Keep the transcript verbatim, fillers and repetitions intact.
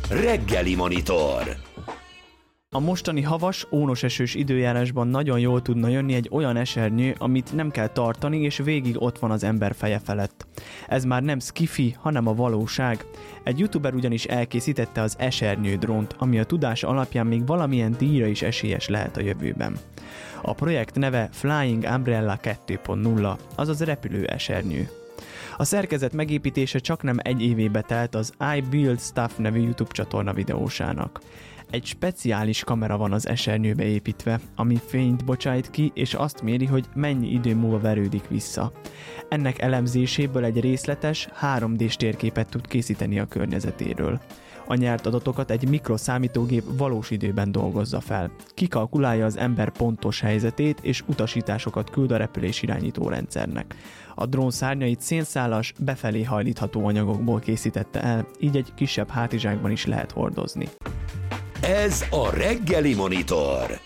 Reggeli Monitor. A mostani havas, ónos esős időjárásban nagyon jól tudna jönni egy olyan esernyő, amit nem kell tartani, és végig ott van az ember feje felett. Ez már nem sci-fi, hanem a valóság. Egy youtuber ugyanis elkészítette az esernyő drónt, ami a tudás alapján még valamilyen díjra is esélyes lehet a jövőben. A projekt neve Flying Umbrella kettő pont nulla, azaz repülő esernyő. A szerkezet megépítése csaknem egy évébe telt az I Build Stuff nevű YouTube csatorna videósának. Egy speciális kamera van az esernyőbe építve, ami fényt bocsájt ki, és azt méri, hogy mennyi idő múlva verődik vissza. Ennek elemzéséből egy részletes, három dés térképet tud készíteni a környezetéről. A nyert adatokat egy mikroszámítógép valós időben dolgozza fel. Kikalkulálja az ember pontos helyzetét, és utasításokat küld a repülés irányító rendszernek. A drón szárnyait szénszálas, befelé hajlítható anyagokból készítette el, így egy kisebb hátizsákban is lehet hordozni. Ez a Reggeli Monitor.